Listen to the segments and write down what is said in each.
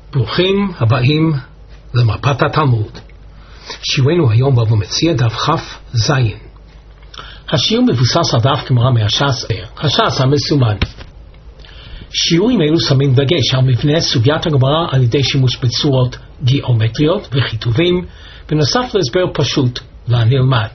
ברוכים הבאים למפת התלמוד. שיעורנו היום בבא מציעא דף כ"ז. השיעור מבוסס על דף גמרא מהש"ס הש"ס המסומן. שיעורים אלו שמים דגש על מבנה סוגיית הגמרא על ידי שימוש בצורות גיאומטריות וכיתובים, בנוסף להסבר פשוט לנלמד.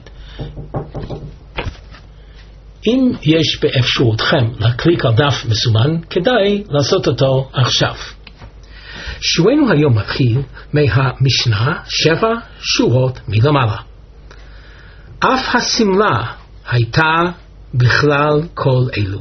אם יש באפשרותכם להקליק על דף מסומן, כדאי לעשות אותו עכשיו. שיעורנו היום מתחיל מהמשנה 7 שורות מלמעלה. אף הסמלה הייתה בכלל כל אלו.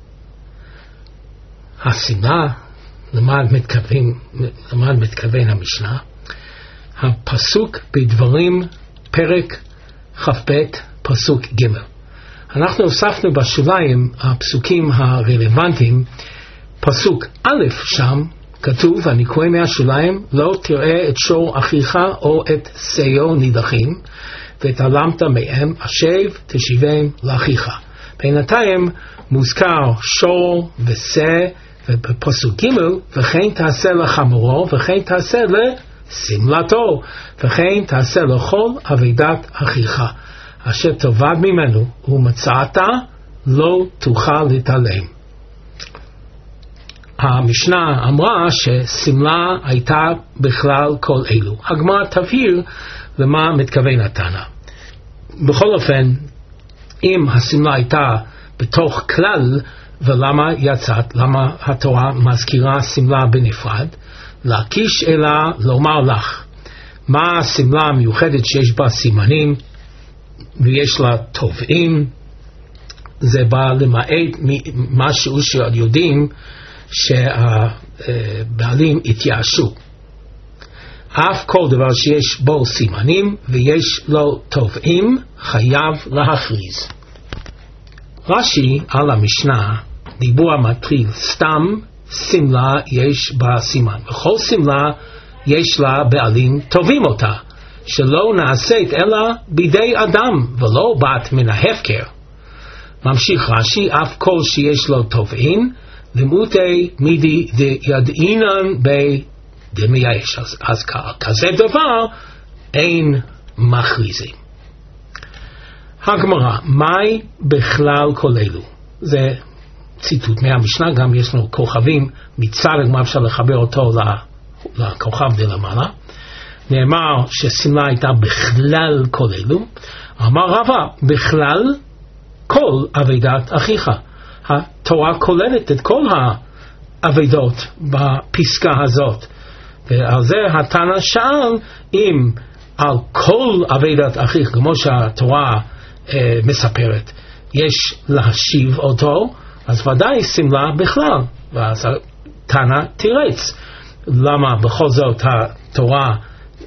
הסמלה, למען מתכוון המשנה, הפסוק בדברים פרק כ"ב פסוק ג'. אנחנו הוספנו בשוליים הפסוקים הרלוונטיים. פסוק א' שם כתוב, ואני קורא מהשוליים, לא תראה את שור אחיך או את שאו נידחים, ותעלמת מהם, השב תשיבם לאחיך. בינתיים מוזכר שור ושה, ובפסוק ג' וכן תעשה לחמורו, וכן תעשה לשמלתו, וכן תעשה לכל אבידת אחיך. אשר תאבד ממנו ומצאת לא תוכל להתעלם. המשנה אמרה שסמלה הייתה בכלל כל אלו. הגמרא תבהיר למה מתכוון התנא. בכל אופן, אם הסמלה הייתה בתוך כלל, ולמה יצאת, למה התורה מזכירה סמלה בנפרד? להקיש אלא לומר לך מה הסמלה המיוחדת שיש בה סימנים ויש לה תובעים. זה בא למעט משהו שיודעים שהבעלים התייאשו. אף כל דבר שיש בו סימנים ויש לו תובעים חייב להכריז. רש"י על המשנה דיבור מתחיל, סתם סמלה יש בה סימן, וכל סמלה יש לה בעלים תובעים אותה, שלא נעשית אלא בידי אדם ולא בת מן ההפקר. ממשיך רש"י, אף כל שיש לו תובעים למותי מידי ידעינן בדמייש. אז כזה דבר אין מכריזים. הגמרא, מהי בכלל כל אלו? זה ציטוט מהמשנה, גם יש לנו כוכבים מצד הגמרא, אפשר לחבר אותו לכוכב דלמעלה. נאמר שסמלה הייתה בכלל כל אלו. אמר רבא, בכלל כל אבידת אחיך. התורה כוללת את כל האבידות בפסקה הזאת, ועל זה התנא שאל אם על כל אבידת אחיך, כמו שהתורה מספרת, יש להשיב אותו, אז ודאי סמלה בכלל. ואז התנא תירץ למה בכל זאת התורה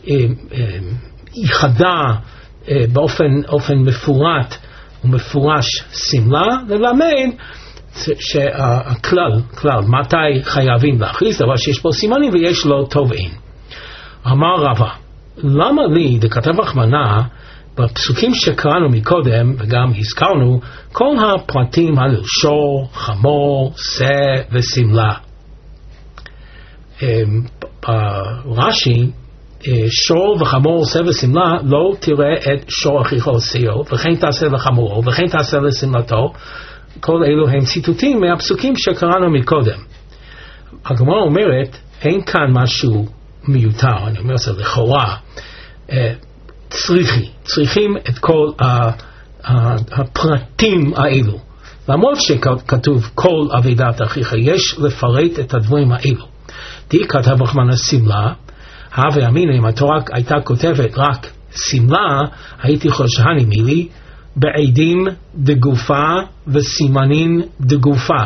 ייחדה באופן מפורט ומפורש סמלה, ללמד שהכלל, מתי חייבים להכריז דבר שיש בו סימנים ויש לו תובעים. אמר רבא, למה לי דכתב רחמנא בפסוקים שקראנו מקודם וגם הזכרנו כל הפרטים על שור, חמור, שה וסמלה? רש"י, שור וחמור, שה וסמלה, לא תראה את שור אחיך או שאו, וכן תעשה לחמורו, וכן תעשה לשמלתו. כל אלו הם ציטוטים מהפסוקים שקראנו מקודם. הגמרא אומרת, אין כאן משהו מיותר, אני אומר זה לכאורה, צריכים את כל הפרטים האלו. למרות שכתוב כל אבידת אחיך, יש לפרט את הדברים האלו. די כתב רחמנא סמלה, הווה אמינא, אם התורה הייתה כותבת רק סמלה, הייתי חושהני מילי בעדים דגופה וסימנין דגופה.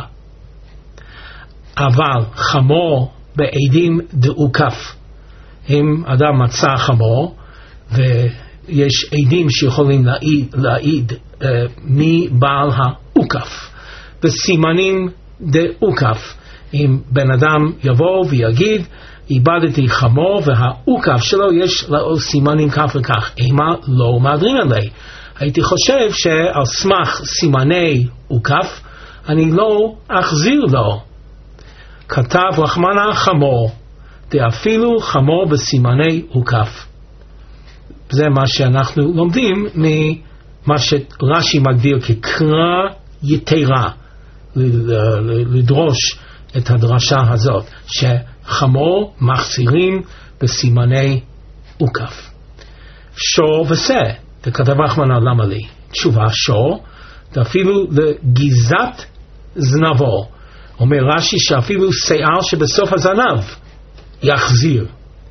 אבל חמור בעדים דעוקף. אם אדם מצא חמור ויש עדים שיכולים להעיד מי בעל העוקף, וסימנין דעוקף, אם בן אדם יבוא ויגיד איבדתי חמור והעוקף שלו יש לו סימנים כך וכך, אימה לא מעדרין עלי. הייתי חושב שעל סמך סימני עוקף אני לא אחזיר לו. כתב רחמנא חמור, דאפילו חמור בסימני הוקף. זה מה שאנחנו לומדים ממה שרש"י מגדיר כקרא יתרה, לדרוש את הדרשה הזאת, שחמור מחזירים בסימני הוקף. שור ושה, וכתב רחמנא למה לי? תשובה, שור, ואפילו לגיזת זנבו. אומר רש"י שאפילו שיער שבסוף הזנב יחזיר.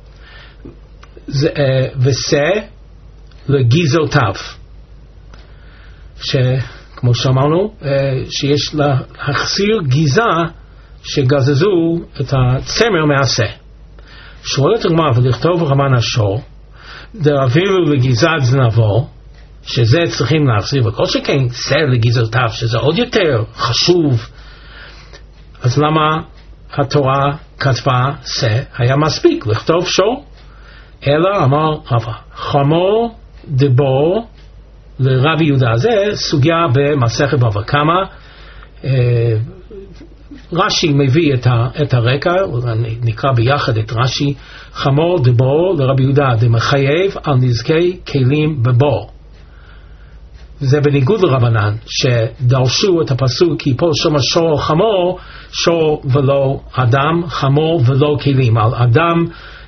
ושה לגיזותיו. כמו שאמרנו, שיש להחזיר גיזה שגזזו את הצמר מהשה. שואלת הגמרא, ולכתוב רמן השור, דאפילו לגיזת זנבו, שזה צריכים להחזיר, וכל שכן שה לגיזותיו, שזה עוד יותר חשוב. אז למה התורה כתבה שה? היה מספיק לכתוב שור? אלא אמר רבא, חמור דבור לרבי יהודה. זה סוגיה במסכת בבא קמא. רש"י מביא את הרקע, נקרא ביחד את רש"י. חמור דבור לרבי יהודה דמחייב על נזקי כלים בבור. זה בניגוד לרבנן שדרשו את הפסוק כי פה שמה שור חמור, שור ולא אדם, חמור ולא כלים. על אדם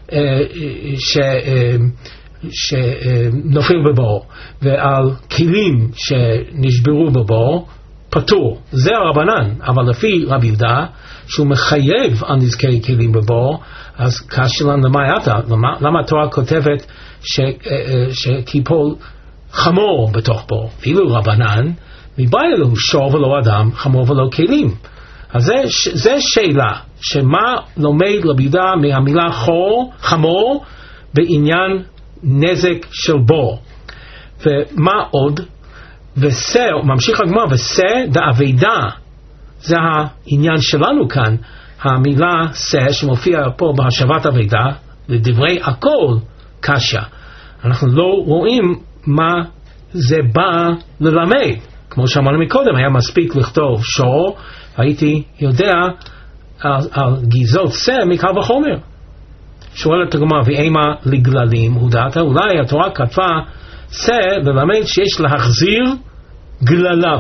שנופל בבור ועל כלים שנשברו בבור פטור. זה הרבנן. אבל לפי רבי יהודה שהוא מחייב על נזקי כלים בבור, אז כשלן למה התורה כותבת שכיפול חמור בתוך בור? ואילו רבנן מבעיה לו שור ולא אדם, חמור ולא כלים. אז זה שאלה שמה לומד רבי יהודה מהמילה חמור בעניין נזק של בור. ומה עוד? ושה, ממשיך הגמרא, ושה דאבדה, זה העניין שלנו כאן. המילה שה שמופיע פה בהשבת אבדה, לדברי הכל קשה. אנחנו לא רואים מה זה בא ללמד. כמו שאמרנו מקודם, היה מספיק לכתוב שור, הייתי יודע על גיזות שה מקל וחומר. שואלת הגמרא, ואימה לגללים הודעת? אולי התורה כתבה שה ללמד שיש להחזיר גלליו.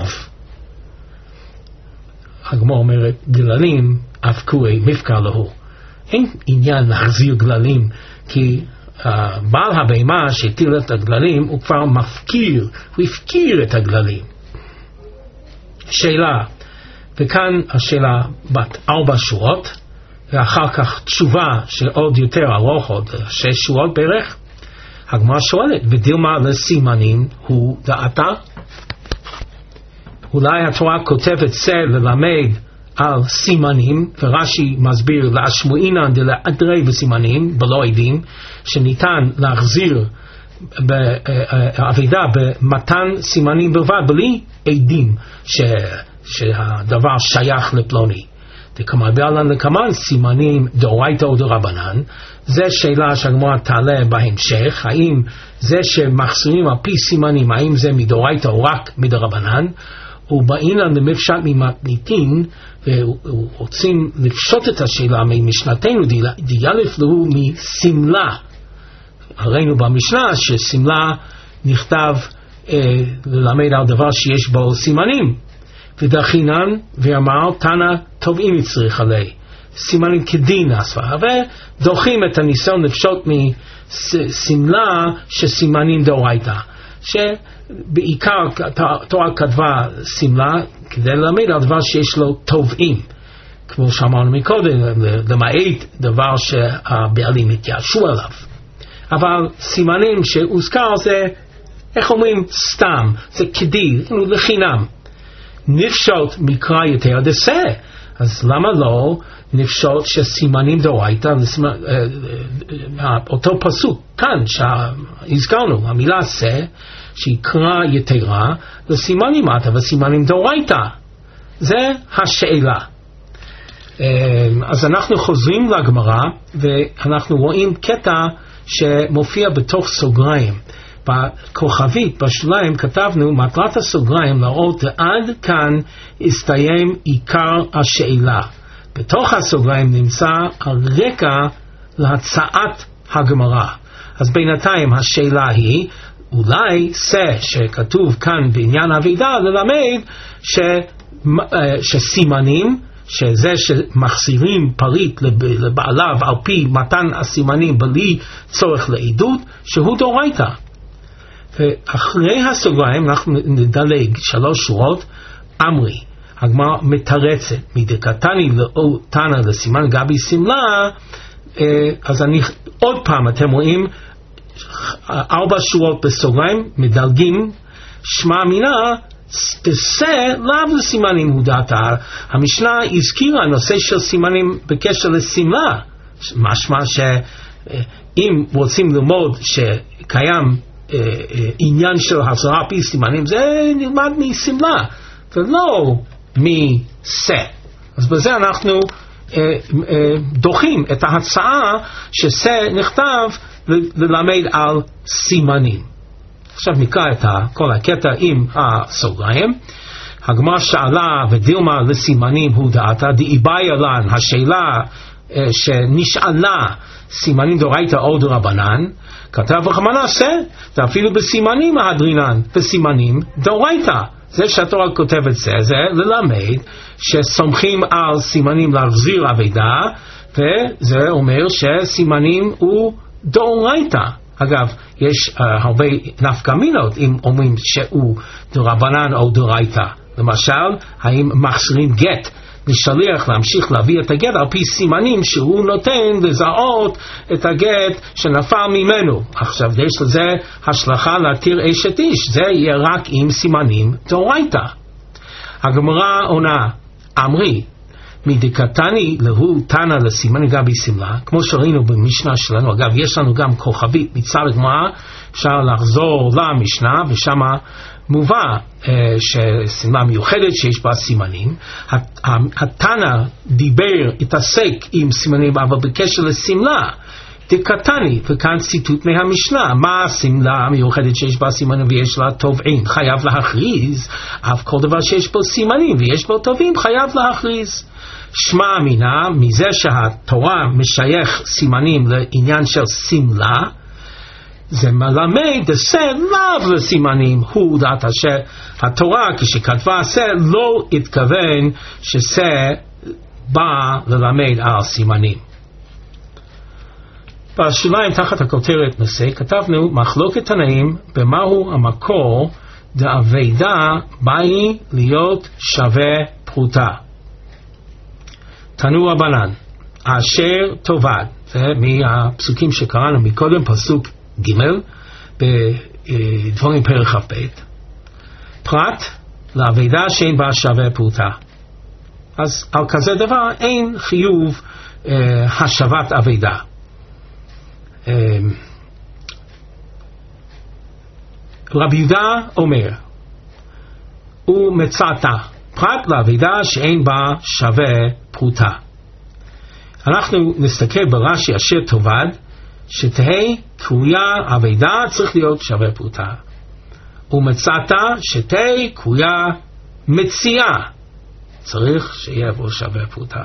הגמרא אומרת, גללים אבקוה מפקע להו. אין עניין להחזיר גללים, כי בעל הבהמה שהטיל את הגללים הוא כבר מפקיר, הוא הפקיר את הגללים. שאלה, וכאן השאלה בת 4 שורות, ואחר כך תשובה שעוד יותר ארוך, עוד 6 שורות בערך. הגמרא שואלת, ודילמה לסימנים הוא דעתה? אולי התורה כותבת שה ללמד על סימנים, ורש"י מסביר להשמועינן דלעדרי בסימנים, בלא עדים, שניתן להחזיר בעבודה במתן סימנים בלבד, בלי עדים שהדבר שייך לפלוני. וכמה בעלן לכמן סימנים דאורייתא או דרבנן, זה שאלה שהגמרא תעלה בהמשך, האם זה שמחזירים על פי סימנים, האם זה מדאורייתא או רק מדרבנן, ובעינן למפשט ממתניתין, ורוצים לפשוט את השאלה ממשנתנו, דיאלף לו מסמלה. הראינו במשנה שסמלה נכתב ללמד על דבר שיש בו סימנים. ודחינן ואמר תנא תובעים צריך עלי סימנים כדין הסברה, ודוחים את הניסיון לפשוט מסמלה שסימנים דאורייתא, שבעיקר התורה כתבה סמלה כדי ללמד על דבר שיש לו תובעים, כמו שאמרנו מקודם, למעט דבר שהבעלים התייאשו עליו. אבל סימנים שהוזכר זה, איך אומרים, סתם, זה כדין, לחינם. נפשוט מקרא יותר דשה, אז למה לא נפשוט שסימנים דאורייתא, אותו פסוק כאן שהזכרנו, המילה שה שיקרא יתרה לסימנים עתה וסימנים דאורייתא. זה השאלה. אז אנחנו חוזרים לגמרא ואנחנו רואים קטע שמופיע בתוך סוגריים. בכוכבית בשוליים כתבנו מטרת הסוגריים להראות עד כאן הסתיים עיקר השאלה. בתוך הסוגריים נמצא הרקע להצעת הגמרא. אז בינתיים השאלה היא, אולי זה שכתוב כאן בעניין אבידה ללמד שסימנים, שזה שמחזירים פריט לבעליו על פי מתן הסימנים בלי צורך לעדות, שהוא דאורייתא. ואחרי הסוגריים אנחנו נדלג 3 שורות. אמרי, הגמרא מתרצת, מדקתני לאו תנא לסימן גבי סמלה. אז אני עוד פעם, אתם רואים 4 שורות בסוגריים, מדלגים, שמע מינה תעשה לאו לסימנים הוא דעתה. המשנה הזכירה הנושא של סימנים בקשר לסמלה, משמע שאם רוצים ללמוד שקיים עניין של החזרה פי סימנים, זה נלמד מסמלה ולא מסה. אז בזה אנחנו דוחים את ההצעה שסה נכתב ללמד על סימנים. עכשיו נקרא את כל הקטע עם הסוגריים. הגמרא שאלה ודילמה לסימנים הוא דעתה דאיבעיה לן, השאלה שנשאלה סימנים דאורייתא או דרבנן, כתב וחמנה עשה, ואפילו בסימנים ההדרינן, בסימנים דאורייתא. זה שהתורה כותבת זה ללמד שסומכים על סימנים להחזיר אבידה, וזה אומר שסימנים הוא דאורייתא. אגב, יש הרבה נפקמינות אם אומרים שהוא דרבנן או דאורייתא. למשל, האם מחזירים גט לשליח להמשיך להביא את הגט על פי סימנים שהוא נותן לזהות את הגט שנפל ממנו. עכשיו, יש לזה השלכה להתיר אשת איש, זה יהיה רק עם סימנים דאורייתא. הגמרא עונה, אמרי, מדקתני להו תנא לסימן גבי סמלה, כמו שראינו במשנה שלנו. אגב, יש לנו גם כוכבית מצד הגמרא, אפשר לחזור למשנה ושם מובא שסמלה מיוחדת שיש בה סימנים. התנא דיבר, התעסק עם סימנים, אבל בקשר לסמלה דקתני, וכאן ציטוט מהמשנה, מה הסמלה המיוחדת שיש בה סימנים ויש לה תובעים, חייב להכריז. אף כל דבר שיש בו סימנים ויש בו תובעים חייב להכריז. שמע מינה, מזה שהתורה משייך סימנים לעניין של סמלה, זה מלמד עשה לאו לסימנים הוא דעתה, שהתורה כשכתבה עשה לא התכוון שזה בא ללמד על סימנים. בשוליים תחת הכותרת נושא כתבנו מחלוקת תנאים במהו המקור דאבידה באי להיות שווה פרוטה. תנו רבנן אשר תאבד, זה מהפסוקים שקראנו מקודם, פסוק ג' בדברים פרק כ"ב, פרט לאבידה שאין בה שווה פרוטה. אז על כזה דבר אין חיוב השבת אבידה. רבי יהודה אומר ומצאת פרט לאבידה שאין בה שווה פרוטה. אנחנו נסתכל ברש"י אשר תאבד, שתהי קרויה אבידה צריך להיות שווה פרוטה, ומצאת שתהי קרויה מציאה צריך שיהיה בו שווה פרוטה.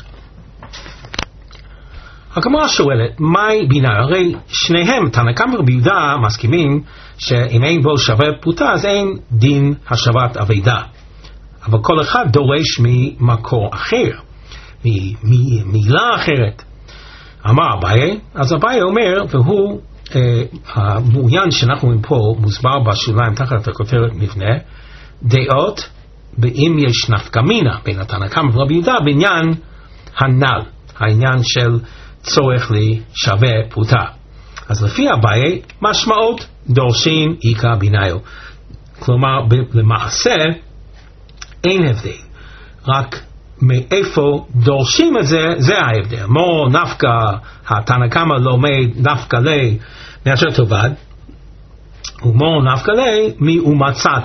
הגמרא שואלת, מהי בינה? הרי שניהם, תנא קמא ורבי יהודה, מסכימים שאם אין בו שווה פרוטה אז אין דין השבת אבידה, אבל כל אחד דורש ממקור אחר, ממילה אחרת. אמר אביי, אז אביי אומר, והוא המעוין שאנחנו רואים פה מוסבר בשוליים תחת הכותרת מבנה, דעות באם יש נפקמינה בין התנא קמא ורבי יהודה בעניין הנ"ל, העניין של צורך לשווה פרוטה. אז לפי אביי משמעות דורשים איכא ביניו, כלומר למעשה אין הבדל, רק מאיפה דורשים את זה, זה ההבדל. מו נפקא, התנא קמא לומד נפקא ליה מאשר תאבד, ומו נפקא ליה מאומצאת.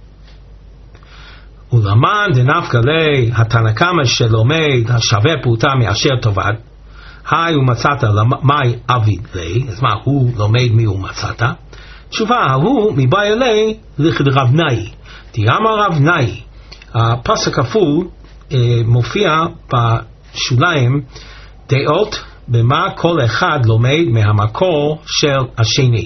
ולמען דנפקא ליה התנא קמא שלומד השווה פרוטה מאשר תאבד, היי ומצאת למאי אביד ליה, אז מה הוא לומד מאומצאת? תשובה, הוא מבאי ליה לכד רב נאי, דאמר רב נאי. הפסוק כפול מופיע בשוליים דעות במה כל אחד לומד מהמקור של השני.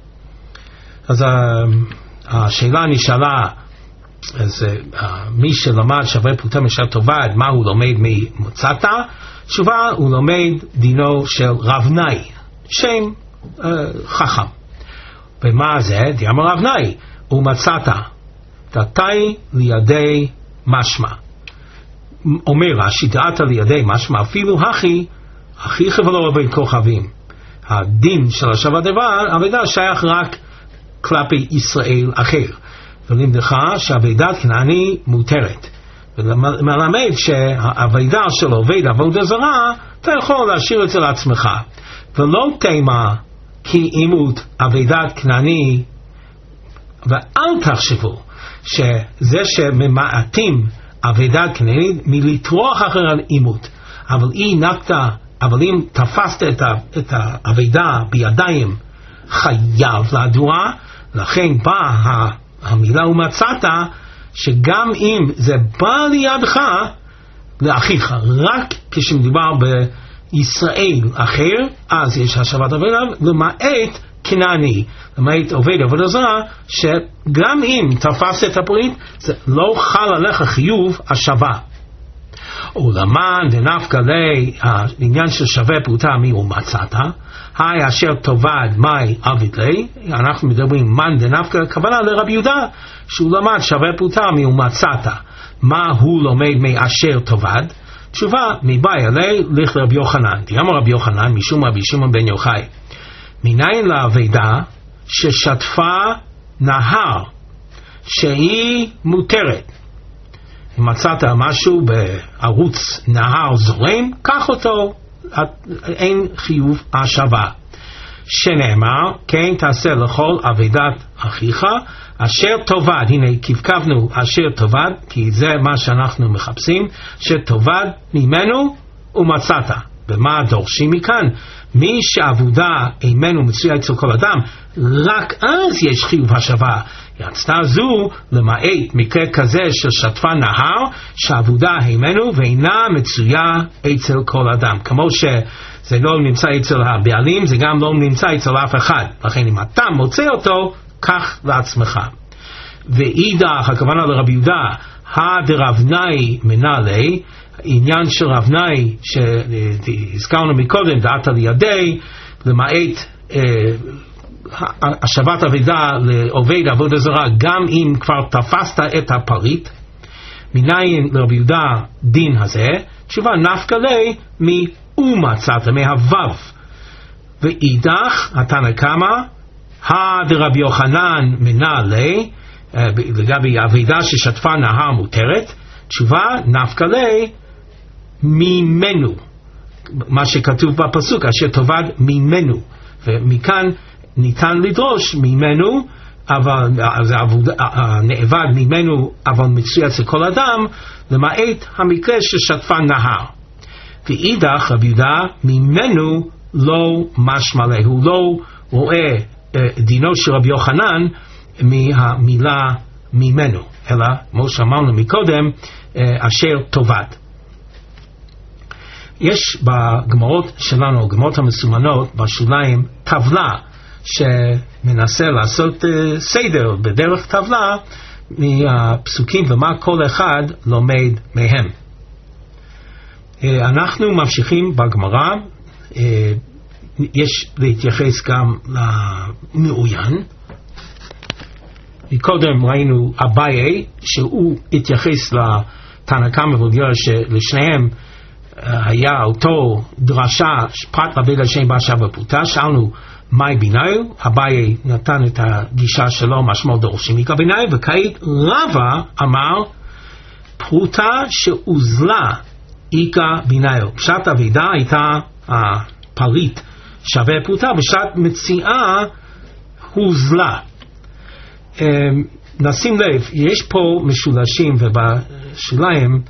אז השאלה נשאלה, אז מי שלמד שווה פרוטה משל טובד, מה הוא לומד ממצאת? תשובה, הוא לומד דינו של רב נאי, שם חכם. ומה זה? דיאמר רב נאי, ומצאת דעתי לידי משמע. אומר רש"י, דעת לידי משמע, אפילו הכי חברו בין כוכבים. הדין של השבת אבדה שייך רק כלפי ישראל אחר. ולמדך שהאבדת כנעני מותרת. ומלמד שהאבדה של עובד עבודה זרה, אתה יכול להשאיר את זה לעצמך. ולא תימה כי אימות אבדת כנעני, ואל תחשבו שזה שממעטים אבדת כנעני מלטרוח אחר על אימות. אבל אם תפסת את האבדה בידיים, חייב להדוע. לכן באה המילה ומצאת, שגם אם זה בא לידך, לאחיך, רק כשמדובר בישראל אחר, אז יש השבת אבדה, למעט כנעני, למעט עובד עבודה זרה, שגם אם תפס את הברית, זה לא חל עליך חיוב השבה. ולמען דנפקא ליה, העניין של שווה פרוטה מי ומצאת, היי אשר תאבד מאי עבד ליה, אנחנו מדברים מן דנפקא, הכוונה לרבי יהודה, שהוא למד שווה פרוטה מי ומצאת. מה הוא לומד מאשר תאבד? תשובה, מבאי עלי לך לרבי יוחנן. דיאמר רבי יוחנן משום רבי שמעון בן יוחאי, מניין לאבדה ששטפה נהר שהיא מותרת. אם מצאת משהו בערוץ נהר זורם, קח אותו, אין חיוב השבה. שנאמר, כן תעשה לכל אבדת אחיך אשר תאבד. הנה כבקבנו אשר תאבד, כי זה מה שאנחנו מחפשים, שתאבד ממנו ומצאת. ומה דורשים מכאן? מי שעבודה אימנו מצויה אצל כל אדם, רק אז יש חיוב השבה. יצתה זו למעט מקרה כזה של שטפה נהר, שעבודה אימנו ואינה מצויה אצל כל אדם. כמו שזה לא נמצא אצל הבעלים, זה גם לא נמצא אצל אף אחד. לכן אם אתה מוצא אותו, קח לעצמך. ואידך, הכוונה לרבי יהודה, הדרב נאי מנהלי, עניין של רב נאי שהזכרנו מקודם, דעת לידי, למעט השבת אבדה לעובד עבודה זרה, גם אם כבר תפסת את הפריט. מניין לרבי יהודה דין הזה? תשובה, נפקא ליה מאומצאת, מהוו. ואידך, התנא קמא, דרבי יוחנן מנהלי, לגבי אבדה ששטפה נהר מותרת. תשובה, נפקא ליה ממנו, מה שכתוב בפסוק, אשר תאבד ממנו. ומכאן ניתן לדרוש ממנו, אבל נאבד ממנו, אבל מצוי אצל כל אדם, למעט המקרה ששטפה נהר. ואידך רבי יהודה ממנו לא משמע לה, הוא לא רואה דינו של רבי יוחנן מהמילה ממנו, אלא כמו שאמרנו מקודם, אשר תאבד. יש בגמרות שלנו, גמרות המסומנות בשוליים, טבלה שמנסה לעשות סדר בדרך טבלה מהפסוקים ומה כל אחד לומד מהם. אנחנו ממשיכים בגמרא, יש להתייחס גם למעוין. מקודם ראינו אביי שהוא התייחס לתנא קמא ורבי שלשניהם היה אותו דרשה פרט רבי לשם באשר בפרוטה. שאלנו מהי ביניו, אביי נתן את הגישה שלו משמע דורשים מכא ביניו, וכעת רבא אמר פרוטה שהוזלה איכא ביניו. פשט אבדה הייתה הפריט שווה פרוטה, ושעת מציאה הוזלה. נשים לב, יש פה משולשים, ובשוליים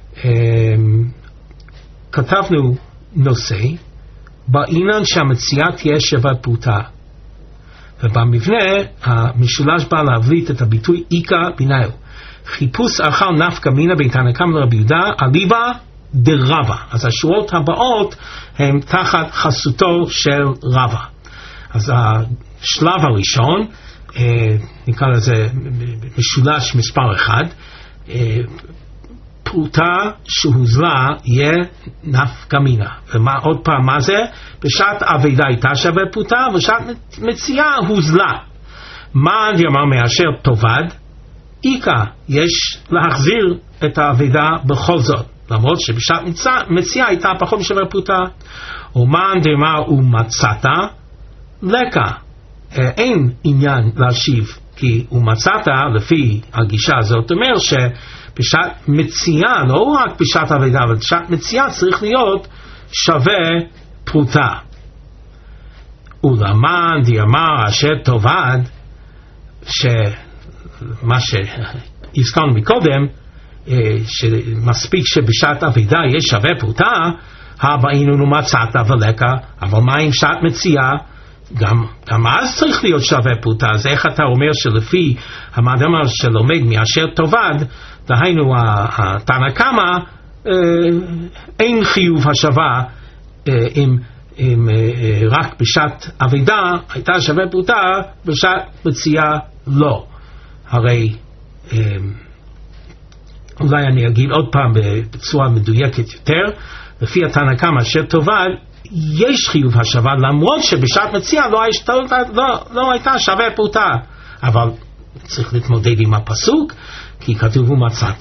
כתבנו נושא בעניין שהמציאה תהיה שווה פרוטה, ובמבנה המשולש בא להבליט את הביטוי איכא ביניו. חיפוש אחר נפקא מינה בין תנא קמא לרבי יהודה, אליבא דרבה. אז השורות הבאות הן תחת חסותו של רבה. אז השלב הראשון, נקרא לזה משולש מספר 1, פרוטה שהוזלה יהיה נפקא מינה. עוד פעם, מה זה? בשעת אבדה הייתה שווה פרוטה, ובשעת מציאה הוזלה. מה אמר מאשר תאבד? איקה, יש להחזיר את האבדה בכל זאת, למרות שבשעת מציאה הייתה פחות משווה פרוטה. ומה אמר ומצאת? לקה, אין עניין להשיב, כי ומצאת לפי הגישה הזאת אומר שבשעת מציאה, לא רק בשעת אבדה, אבל בשעת מציאה צריך להיות שווה פרוטה. ולמען דאמר אשר תאבד, שמה שהזכרנו מקודם, שמספיק שבשעת אבדה יש שווה פרוטה, הבאינו ומצאת ולקה, אבל מה עם שעת מציאה? גם אז צריך להיות שווה פרוטה. אז איך אתה אומר שלפי המאמר שלומד מאשר תאבד, דהיינו התנא קמא, אין חיוב השווה אם רק בשעת אבדה הייתה שווה פרוטה, בשעת מציאה לא. הרי אולי אני אגיד עוד פעם בצורה מדויקת יותר, לפי התנא קמא אשר תאבד יש חיוב השווה, למרות שבשעת מציאה לא הייתה שווה פרוטה. אבל צריך להתמודד עם הפסוק, כי כתוב ומצאת,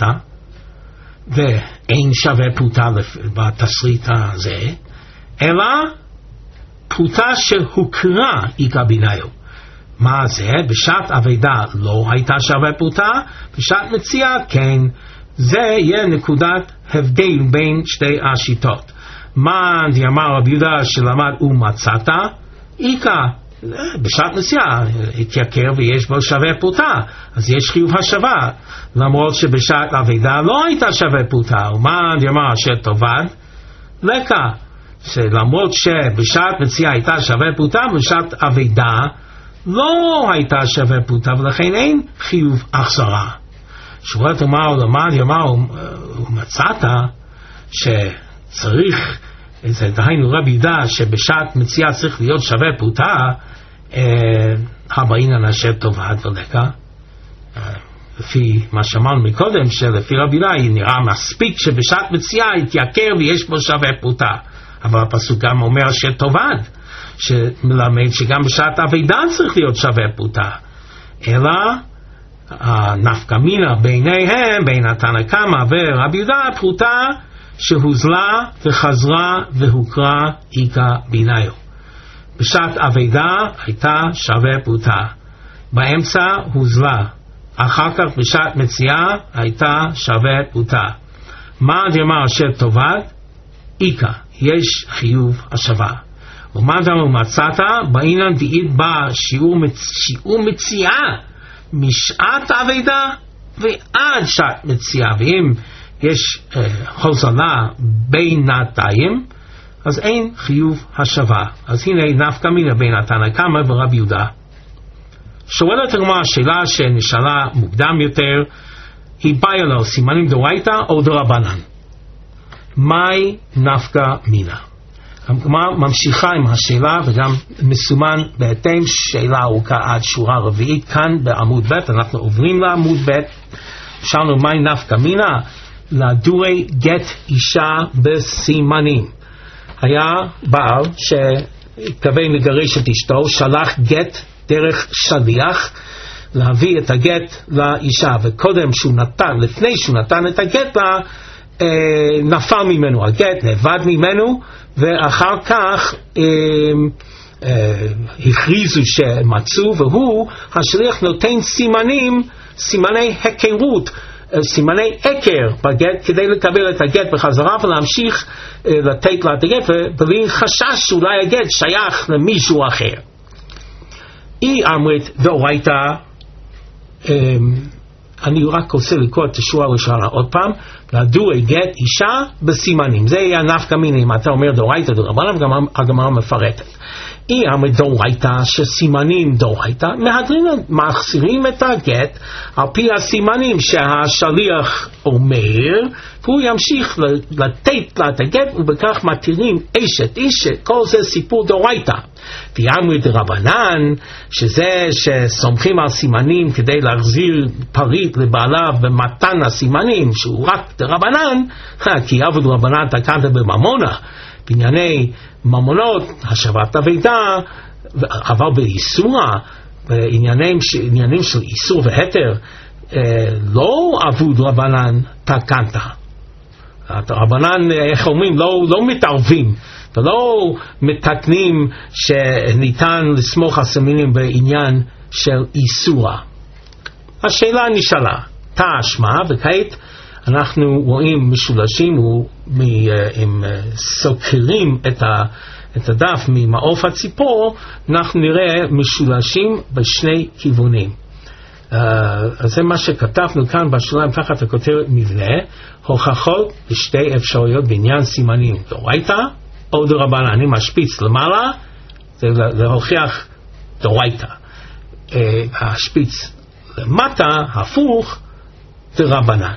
ואין שווה פרוטה בתסריט הזה, אלא פרוטה שהוכרה איקא ביניו. מה זה? בשעת אבדה לא הייתה שווה פרוטה, בשעת מציאה כן. זה יהיה נקודת הבדל בין שתי השיטות. מה אמר רבי יהודה שלמד ומצאת? איקא, בשעת מציאה התייקר ויש בו שווה פרוטה, אז יש חיוב השווה, למרות שבשעת אבדה לא הייתה שווה פרוטה. ומה אמר אשר תאבד? לקה, שלמרות שבשעת מציאה הייתה שווה פרוטה, בשעת אבדה לא הייתה שווה פרוטה, ולכן אין חיוב החזרה. שורת אמר למד אמר ומצאת, שצריך, דהיינו רבי יהודה שבשעת מציאה צריך להיות שווה פרוטה, הבאינן אשר תאבד ולקה, לפי מה שאמרנו מקודם, שלפי רבי יהודה נראה מספיק שבשעת מציאה התייקר ויש בו שווה פרוטה. אבל הפסוק גם אומר אשר תאבד, שמלמד שגם בשעת אבדה צריך להיות שווה פרוטה. אלא נפקא מינה ביניהם, בין התנא קמא ורבי יהודה, פרוטה שהוזלה וחזרה והוכרה איקא ביניו. בשעת אבדה הייתה שווה פרוטה, באמצע הוזלה, אחר כך בשעת מציאה הייתה שווה פרוטה. מה אמר אשר תאבד? איקא, יש חיוב השווה. ומה אמר מצאת? באינן דאית בה שיעור מציאה משעת אבדה ועד שעת מציאה, ואם יש הוזלה בינתיים, אז אין חיוב השווה. אז הנה נפקא מינה בין התנא קמא ורבי יהודה. שואלת הגמרא השאלה שנשאלה מוקדם יותר, היא באה לו סימנים דאורייתא או דרבנן? מהי נפקא מינה? הגמרא ממשיכה עם השאלה וגם מסומן בהתאם שאלה ארוכה עד שורה רביעית כאן בעמוד ב'. אנחנו עוברים לעמוד ב'. שאלנו מהי נפקא מינה? לדורי גט אישה בסימנים. היה בעל שהתכוון לגרש את אשתו, שלח גט דרך שליח להביא את הגט לאישה, וקודם שהוא נתן, לפני שהוא נתן את הגט לה, נפל ממנו הגט, נאבד ממנו, ואחר כך הכריזו שמצאו, והוא השליח נותן סימנים, סימני היכרות, סימני עקר בגט, כדי לקבל את הגט בחזרה ולהמשיך לתת לה את הגט, ובלי חשש שאולי הגט שייך למישהו אחר. היא אמרת דאורייתא, אני רק רוצה לקרוא את השורה הראשונה עוד פעם, לדורי גט אישה בסימנים. זה יהיה נפקא מינה אם אתה אומר דאורייתא דרבנן, וגם הגמרא מפרטת. היא אמרת דאורייתא שסימנים דאורייתא, מחזירים את הגט על פי הסימנים שהשליח אומר, הוא ימשיך לתת לה את הגט, ובכך מתירים אשת איש, כל זה סיפור דאורייתא. ואמרי דרבנן, שזה שסומכים על סימנים כדי להחזיר פריט לבעליו במתן הסימנים, שהוא רק דרבנן, כי עבוד רבנן תקנת בממונה, בענייני ממונות, השבת אבידה, אבל באיסורה, בעניינים של איסור והתר, לא עבוד רבנן תקנת. הרבנן, איך אומרים, לא מתערבים ולא מתקנים שניתן לסמוך על סימנים בעניין של איסורה. השאלה נשאלה, תשמע, וכעת אנחנו רואים משולשים, אם סוקרים את הדף ממעוף הציפור, אנחנו נראה משולשים בשני כיוונים. אז זה מה שכתבנו כאן בשוליים תחת הכותרת מבנה, הוכחות בשתי אפשרויות בעניין סימנים דאורייתא או דרבנן. אני משפיץ למעלה, זה להוכיח דאורייתא. השפיץ למטה, הפוך, דרבנן.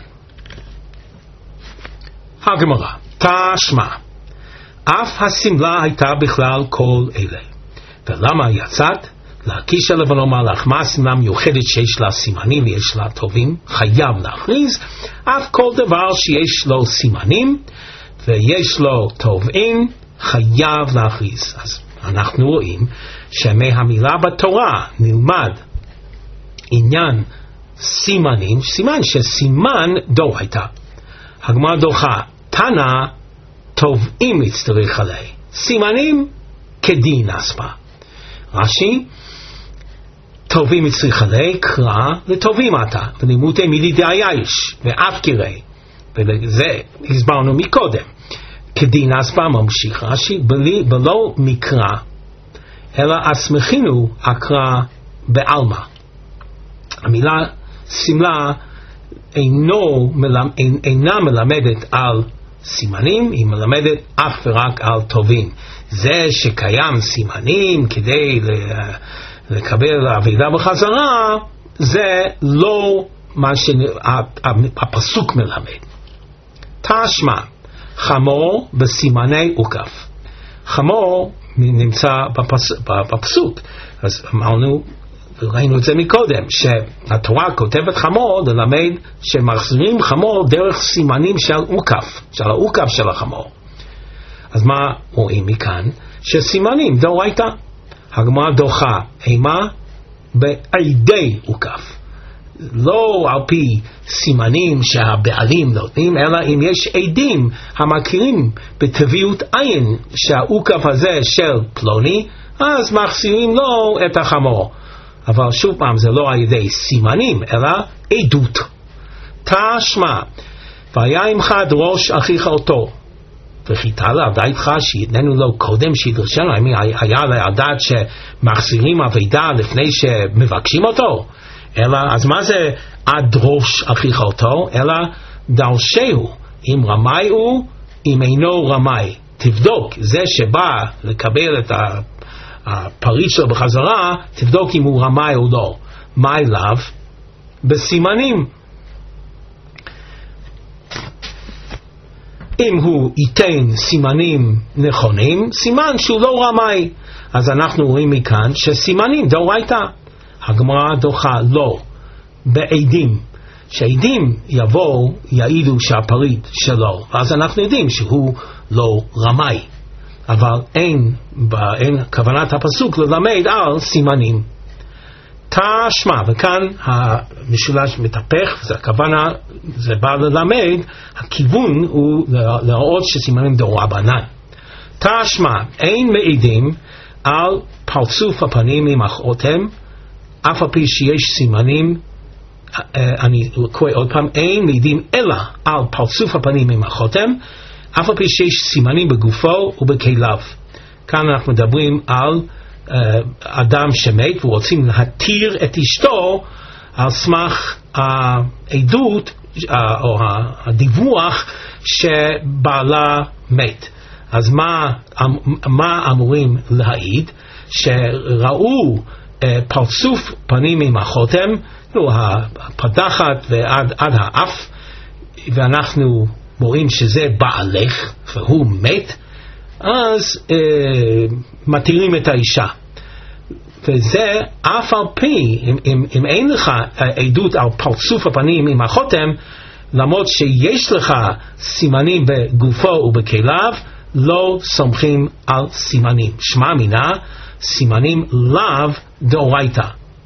הגמרא, תשמע, אף הסמלה הייתה בכלל כל אלה. ולמה יצאת? להקיש עליו ולומר לך, מה הסמלה מיוחדת שיש לה סימנים ויש לה טובים? חייב להכריז. אף כל דבר שיש לו סימנים ויש לו טובים, חייב להכריז. אז אנחנו רואים שמהמילה בתורה נלמד עניין סימנים, סימן שסימן דאורייתא. הגמרא דוחה, תנא טובים יצטרך עלי, סימנים כדין אספה. רש"י, טובים יצטרך עלי, קרא לטובים אתה, ולימודי מילי דאייש, ואף קירי, וזה הסברנו מקודם. כדין אספה ממשיך רש"י, בלא מקרא, אלא אסמכינו אקרא בעלמא. המילה סמלה אינה מלמדת על סימנים, היא מלמדת אך ורק על טובים. זה שקיים סימנים כדי לקבל עבודה בחזרה, זה לא מה שהפסוק מלמד. תשמע, חמור בסימני עוקף. חמור נמצא בפסוק, אז אמרנו, ראינו את זה מקודם, שהתורה כותבת חמור ללמד שמחזירים חמור דרך סימנים של עוקף, של העוקף של החמור. אז מה רואים מכאן? שסימנים דאורייתא. הגמרא דוחה אימה בעדי עוקף, לא על פי סימנים שהבעלים נותנים, אלא אם יש עדים המכירים בטבעיות עין שהעוקף הזה של פלוני, אז מחזירים לו את החמור. אבל שוב פעם, זה לא על ידי סימנים, אלא עדות. תשמע, והיה עמך דרוש אחיך אותו, וחיתה לעבדה איתך שיתננו לו קודם שידרשנו. היה לדעת שמחזירים עבודה לפני שמבקשים אותו? אלא, אז מה זה אדרוש אחיך אותו? אלא דרשהו, אם רמאי הוא, אם אינו רמאי. תבדוק, זה שבא לקבל את הפריט שלו בחזרה, תבדוק אם הוא רמאי או לא. מה אליו? בסימנים. אם הוא ייתן סימנים נכונים, סימן שהוא לא רמאי. אז אנחנו רואים מכאן שסימנים דאורייתא. הגמרא דוחה לא, בעדים. שהעדים יבואו, יעידו שהפריט שלו, ואז אנחנו יודעים שהוא לא רמאי. אבל אין כוונת הפסוק ללמד על סימנים. תשמע, וכאן המשולש מתהפך, זה הכוונה, זה בא ללמד, הכיוון הוא להראות שסימנים דרבנן. תשמע, אין מעידים על פרצוף הפנים עם החותם, אף על פי שיש סימנים, אני קורא עוד פעם, אין מעידים אלא על פרצוף הפנים עם החותם, אף על פי שיש סימנים בגופו ובכליו. כאן אנחנו מדברים על אדם שמת ורוצים להתיר את אשתו על סמך העדות או הדיווח שבעלה מת. אז מה אמורים להעיד? שראו פרצוף פנים עם החותם, הפדחת ועד האף, ואנחנו רואים שזה בעלך והוא מת, אז מתירים את האישה. וזה אף על פי, אם אין לך עדות על פרצוף הפנים עם החותם, למרות שיש לך סימנים בגופו ובכליו, לא סומכים על סימנים. שמע מינה, סימנים לאו דאורייתא.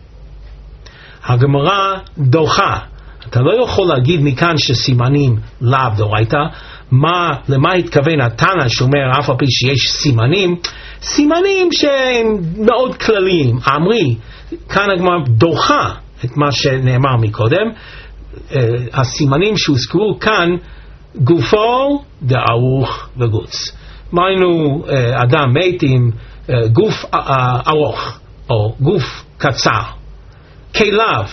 הגמרא דוחה. אתה לא יכול להגיד מכאן שסימנים לאו דאורייתא. למה התכוון התנא שאומר אף על פי שיש סימנים שהם מאוד כלליים. אמרי, כאן הגמרא דוחה את מה שנאמר מקודם. הסימנים שהוזכרו כאן, גופו דארוך וגוץ. מיינו אדם מת עם גוף ארוך או גוף קצר, כליו.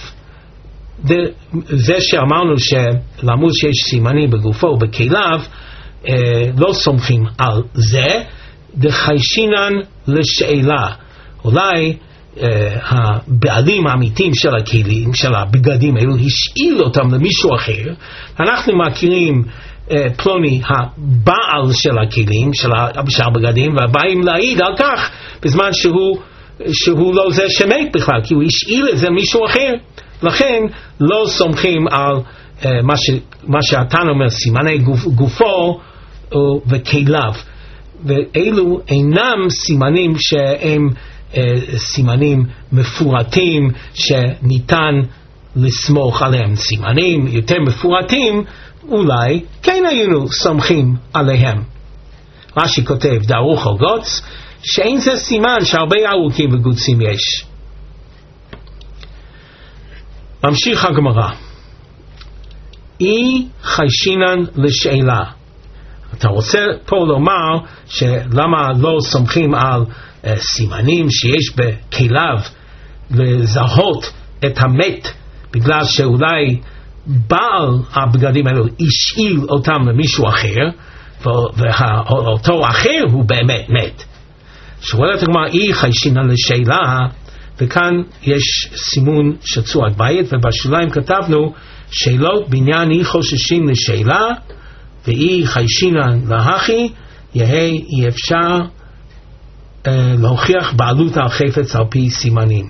זה שאמרנו שלמרות שיש סימנים בגופו ובכליו, לא סומכים על זה. דחיישינן לשאלה, אולי הבעלים האמיתיים של הכלים, של הבגדים האלו, השאיל אותם למישהו אחר. אנחנו מכירים פלוני הבעל של הכלים, של הבגדים, ובאים להעיד על כך בזמן שהוא לא זה שמת בכלל, כי הוא השאיל את זה למישהו אחר. לכן לא סומכים על מה שאתה אומר, סימני גופו וכליו. ואלו אינם סימנים שהם סימנים מפורטים שניתן לסמוך עליהם. סימנים יותר מפורטים אולי כן היינו סומכים עליהם. רש"י כותב דארוך או גוץ, שאין זה סימן שהרבה ארוכים וגוצים יש. ממשיך הגמרא, אי חיישינן לשאלה. אתה רוצה פה לומר שלמה לא סומכים על סימנים שיש בכליו לזהות את המת, בגלל שאולי בעל הבגדים האלו השאיל אותם למישהו אחר, ואותו אחר הוא באמת מת. שואלת הגמרא, אי חיישינן לשאלה, וכאן יש סימון שצורת בית, ובשוליים כתבנו שאלות בעניין אי חוששים לשאלה ואי חיישינן להכי, יהי אפשר להוכיח בעלות על חפץ על פי סימנים.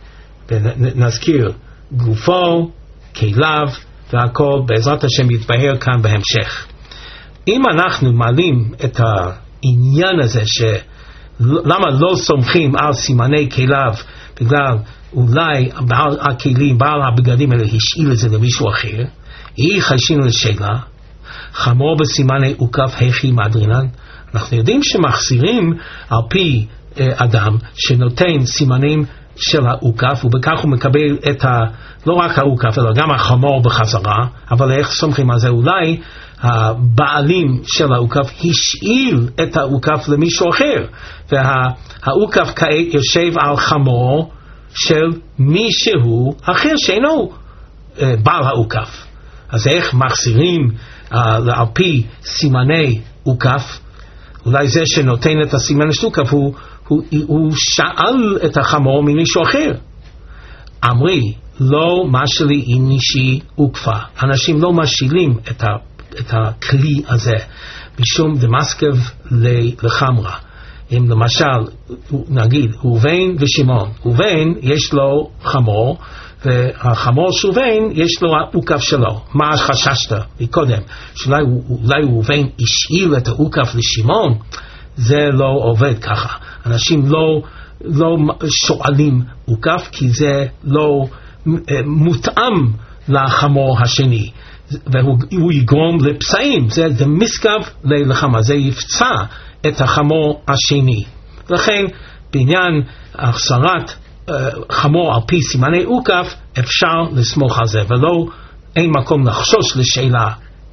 ונזכיר גופו, כליו והכל בעזרת השם יתבהר כאן בהמשך. אם אנחנו מעלים את העניין הזה למה לא סומכים על סימני כליו, בגלל אולי בעל הכלים, בעל הבגדים האלה השאיל את זה למישהו אחר, אי חיישינו לשאלה, חמור בסימני עוקף הכי מדרינן. אנחנו יודעים שמחזירים על פי אדם שנותן סימנים של העוקף, ובכך הוא מקבל את לא רק העוקף אלא גם החמור בחזרה. אבל איך סומכים על זה? אולי הבעלים של העוקף השאיל את העוקף למישהו אחר, והעוקף כעת יושב על חמור של מישהו אחר שאינו בעל העוקף. אז איך מחזירים על פי סימני עוקף? אולי זה שנותן את הסימן של עוקף הוא שאל את החמור ממישהו אחר. אמרי לא משלי אינישי עוקפה. אנשים לא משילים את הכלי הזה משום דמסקב לחמרה. אם למשל נגיד ראובן ושמעון, ראובן יש לו חמור והחמור של ראובן יש לו העוקף שלו. מה חששת מקודם? שאולי ראובן השאיל את העוקף לשמעון? זה לא עובד ככה. אנשים לא שואלים עוקף כי זה לא מותאם לחמור השני, והוא יגרום לפצעים. זה מסקב לחמה, זה יפצע את החמור השני. לכן בעניין החזרת חמור על פי סימני עוקף אפשר לסמוך על זה, ולא אין מקום לחשוש לשאלה.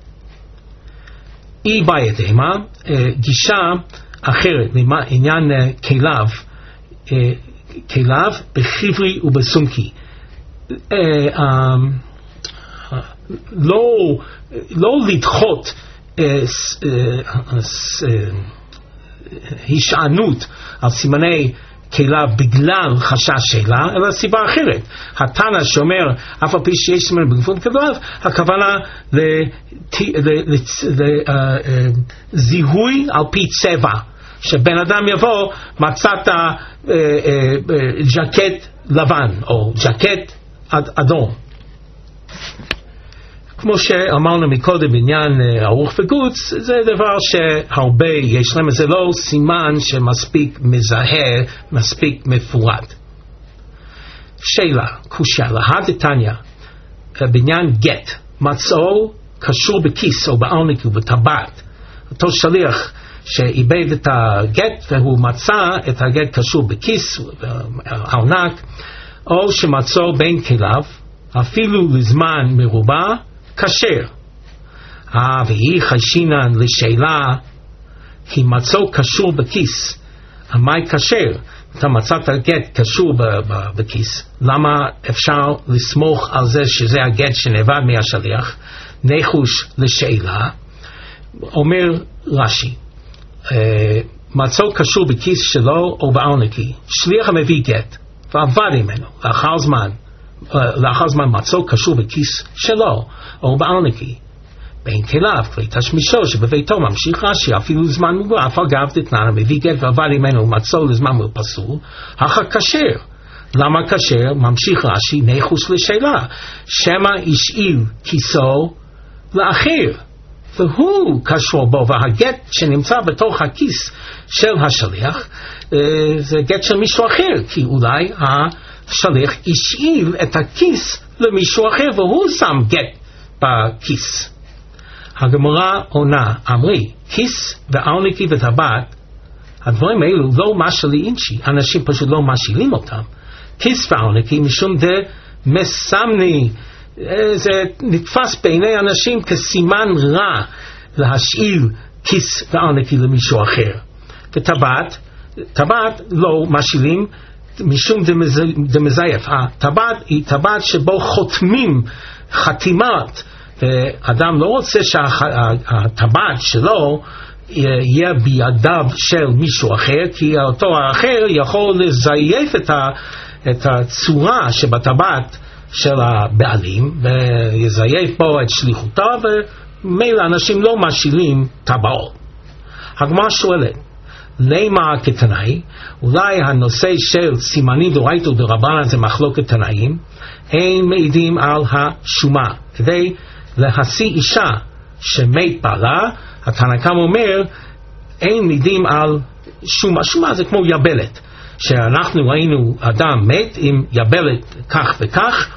אי בידימה, גישה אחרת לעניין כליו בחברי ובסומקי. לא לדחות הישענות על סימני כליו בגלל חשש שאלה, אלא סיבה אחרת. התנא שאומר אף על פי שיש סימן בגופו כליו, הכוונה לזיהוי על פי צבע, שבן אדם יבוא מצאת ג'קט לבן או ג'קט אדום. כמו שאמרנו מקודם בעניין ארוך וגוץ, זה דבר שהרבה יש להם, זה לא סימן שמספיק מזהה, מספיק מפורט. שאלה, קושיה, להדתניא, בעניין גט, מצאו קשור בכיס או בארנק ובטבעת. אותו שליח שאיבד את הגט והוא מצא את הגט קשור בכיס, בארנק, או שמצאו בין כליו, אפילו לזמן מרובה, כשר. והיא חיישינן לשאלה, כי מצאו קשור בכיס, המאי כשר? אתה מצאת הגט קשור בכיס, למה אפשר לסמוך על זה שזה הגט שנאבד מהשליח? ניחוש לשאלה, אומר רש"י, מצאו קשור בכיס שלו או בארנקי, שליח המביא גט ועבד ממנו לאחר זמן מצאו קשור בכיס שלו או בארנקי, בין כליו כלי תשמישו שבביתו ממשיך רש"י, אפילו זמן מוגבל, אף אגב דתנן מביא גט ועבד ממנו ומצאו לזמן פסול, הכא כשר. למה כשר? ממשיך רש"י, ניחוש לשאלה, שמא השאיל כיסו לאחר והוא קשור בו, והגט שנמצא בתוך הכיס של השליח זה גט של מישהו אחר, כי אולי השליח השאיל את הכיס למישהו אחר והוא שם גט בכיס. הגמרא עונה, אמרי, כיס וארנקי וטבעת, הדברים האלו לא משלי אינשי, אנשים פשוט לא משילים אותם. כיס וארנקי משום דה מסמני, זה נתפס בעיני אנשים כסימן רע להשאיל כיס וארנקי למישהו אחר. וטבעת לא משילים משום דמזייף. הטבעת היא טבעת שבו חותמים חתימת, ואדם לא רוצה שהטבעת שלו יהיה בידיו של מישהו אחר, כי אותו האחר יכול לזייף את הצורה שבטבעת של הבעלים ויזייף בו את שליחותו, ומילא אנשים לא משילים טבעות. הגמרא שואלת, למה כתנאי? אולי הנושא של סימנים דאורייתא ודרבנן זה מחלוקת תנאים, אין מעידים על השומה. כדי להשיא אישה שמת בעלה, התנא קמא אומר אין מעידים על שומה. שומה זה כמו יבלת, שאנחנו ראינו אדם מת עם יבלת כך וכך,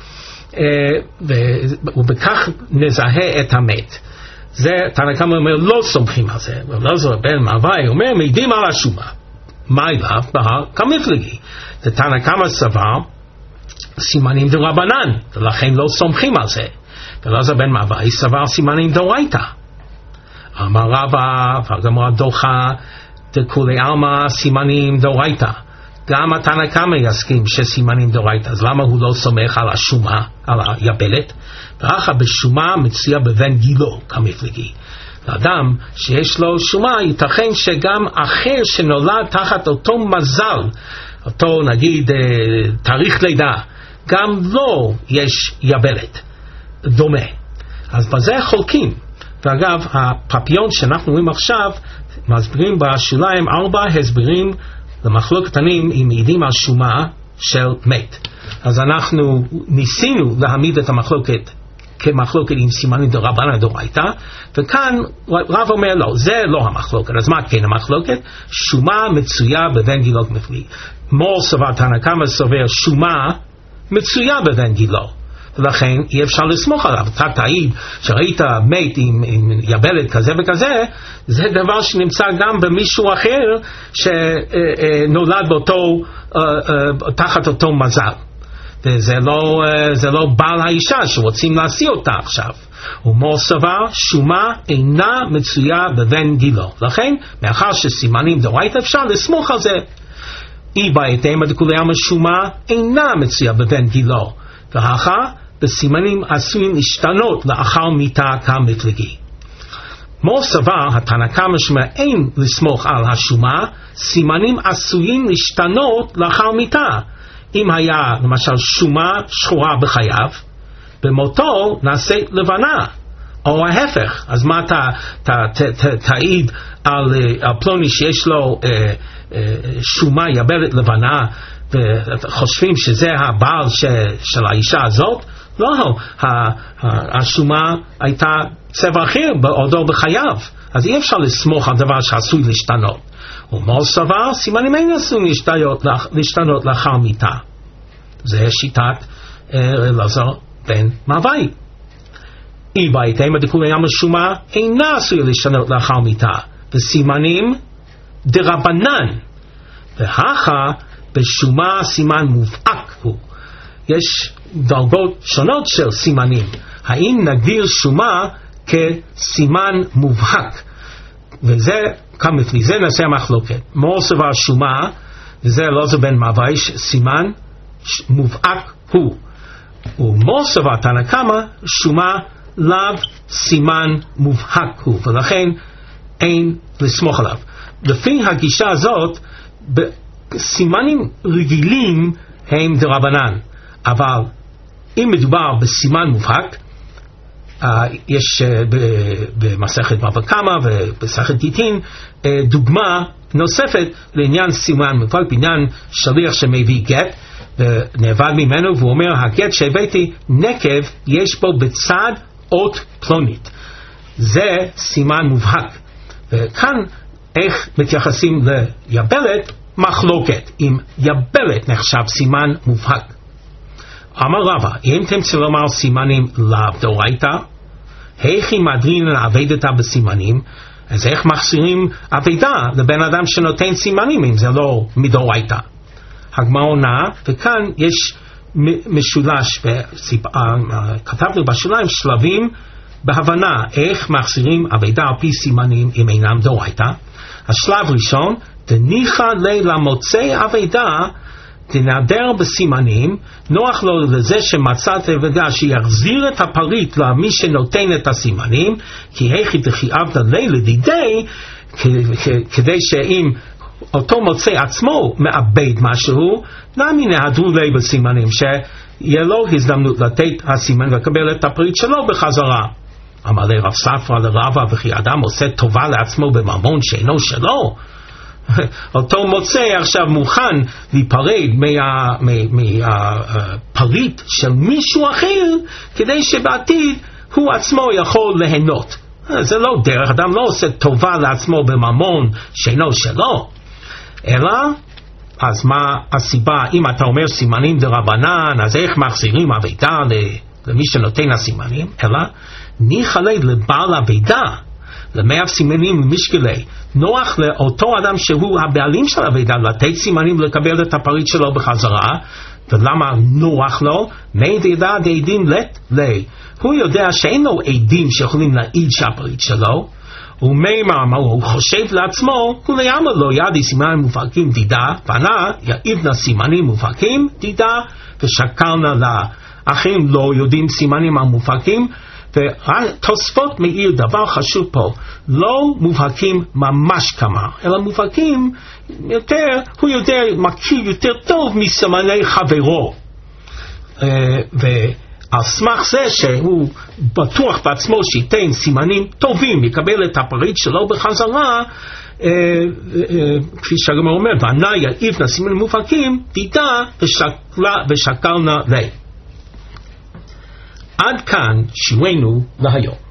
ובכך נזהה את המת. זה תנא קמא אומר לא סומכים על זה. ולעזר בן מעוואי אומר מעידים על השומה. מה אליו? בהר כמפלגי. זה תנא קמא סבר סימנים דרבנן, ולכן לא סומכים על זה. ולעזר בן מעוואי סבר סימנים דאורייתא. אמר רבא והגמרא דוחה דכולי עלמא סימנים דאורייתא. גם התנא קמא יסכים שסימנים דאורייתא, אז למה הוא לא סומך על השומה, על היבלת? ואחר בשומה מצויה בבן גילו כמפלגי. לאדם שיש לו שומה, ייתכן שגם אחר שנולד תחת אותו מזל, אותו נגיד תאריך לידה, גם לו יש יבלת דומה. אז בזה חולקים. ואגב, הפפיון שאנחנו רואים עכשיו, מסבירים בשוליים 4 הסברים למחלוקת תנאים אם מעידים על שומה של מת. אז אנחנו ניסינו להעמיד את המחלוקת כמחלוקת עם סימנים דרבנן דאורייתא, וכאן רב אומר לא, זה לא המחלוקת. אז מה כן המחלוקת? שומה מצויה בבן גילו כמפלגי. מור סבר תנא קמא סובר שומה מצויה בבן גילו, ולכן אי אפשר לסמוך עליו. אתה תעיד שראית מת עם יבלת כזה וכזה, זה דבר שנמצא גם במישהו אחר שנולד באותו תחת אותו מזל, וזה לא בעל האישה שרוצים להשיא אותה עכשיו. ומור סבר שומה אינה מצויה בבן גילו, לכן מאחר שסימנים דאורייתא אפשר לסמוך על זה. אי בהתאמה דכולי עלמא שומה אינה מצויה בבן גילו, ואחר בסימנים עשויים להשתנות לאחר מיתה כמפלגי. מור סבר, התנא קמא אין לסמוך על השומה, סימנים עשויים להשתנות לאחר מיתה. אם היה למשל שומה שחורה בחייו, במותו נעשה לבנה, או ההפך. אז מה תעיד על פלוני שיש לו שומה יבלת לבנה, וחושבים שזה הבעל של האישה הזאת? לא, השומה הייתה צבע אחר בעודו בחייו, אז אי אפשר לסמוך על דבר שעשוי להשתנות. ומור סבר, סימנים אין עשויים להשתנות לאחר מיתה. זה שיטת אלעזר בן מהוואי. אי בהתאמה דכולי עלמא שומה אינה עשויה להשתנות לאחר מיתה, וסימנים דרבנן, והכה בשומה סימן מובהק הוא. יש דרגות שונות של סימנים. האם נגדיר שומה כסימן מובהק? וזה, כאן לפני זה נעשה מחלוקת. מור סבר שומה, וזה אלעזר בן מהוואי, סימן מובהק הוא. ומור סבר תנא קמא, שומה לאו סימן מובהק הוא, ולכן אין לסמוך עליו. לפי הגישה הזאת, סימנים רגילים הם דרבנן, אבל אם מדובר בסימן מובהק, יש במסכת בבא קמא ובמסכת גיטין דוגמה נוספת לעניין סימן מובהק, בעניין שליח שמביא גט ונאבד ממנו, והוא אומר, הגט שהבאתי נקב יש בו בצד אות פלונית. זה סימן מובהק. וכאן איך מתייחסים ליבלת? מחלוקת. אם יבלת נחשב סימן מובהק. אמר רבא, אם תמצא לומר סימנים לאו דאורייתא, איך אם מדרינן אביידתא בסימנים, אז איך מחזירים אביידה לבן אדם שנותן סימנים אם זה לא מדאורייתא? הגמרא עונה, וכאן יש משולש, כתבנו בשוליים שלבים בהבנה איך מחזירים אביידה על פי סימנים אם אינם דאורייתא. השלב ראשון, דניחא ליה למוצא אביידה דנדר בסימנים, נוח לו לזה שמצאת אבדה שיחזיר את הפריט למי שנותן את הסימנים, כי היכי דכי עבדה ליה לדידי, כדי שאם אותו מוצא עצמו מאבד משהו, נמי נהדרו ליה בסימנים, שיהיה לו הזדמנות לתת הסימן ולקבל את הפריט שלו בחזרה. אמר לי רב ספרא לרבא, וכי אדם עושה טובה לעצמו בממון שאינו שלו, אותו מוצא עכשיו מוכן להיפרד מהפריט של מישהו אחר, כדי שבעתיד הוא עצמו יכול ליהנות. זה לא דרך, אדם לא עושה טובה לעצמו בממון שאינו שלו. אלא, אז מה הסיבה? אם אתה אומר סימנים דרבנן, אז איך מחזירים אביידה למי שנותן הסימנים? אלא, ניחא ליה לבעל אביידה, למאה סימנים משקלי, נוח לאותו אדם שהוא הבעלים של אביידה לתת סימנים לקבל את הפריט שלו בחזרה. ולמה נוח לו? מי דעדה דעדים לת לי, הוא יודע שאין לו עדים שיכולים להעיד שהפריט שלו, ומימה הוא חושב לעצמו, כולי עלמא לא ידי סימנים מובהקים דידה, וענה יעידנה סימנים מובהקים דידה, ושקלנה לה. אחרים לא יודעים סימנים המובהקים, ותוספות מאיר דבר חשוב פה, לא מובהקים ממש כמה, אלא מובהקים יותר, הוא יודע, מכיר יותר טוב מסימני חברו. ועל סמך זה שהוא בטוח בעצמו שייתן סימנים טובים, יקבל את הפריט שלו בחזרה, כפי שהגמרא אומר, וענה יעידנה סימנים מובהקים דידה ושקלנה לה. עד כאן שיעורנו להיום.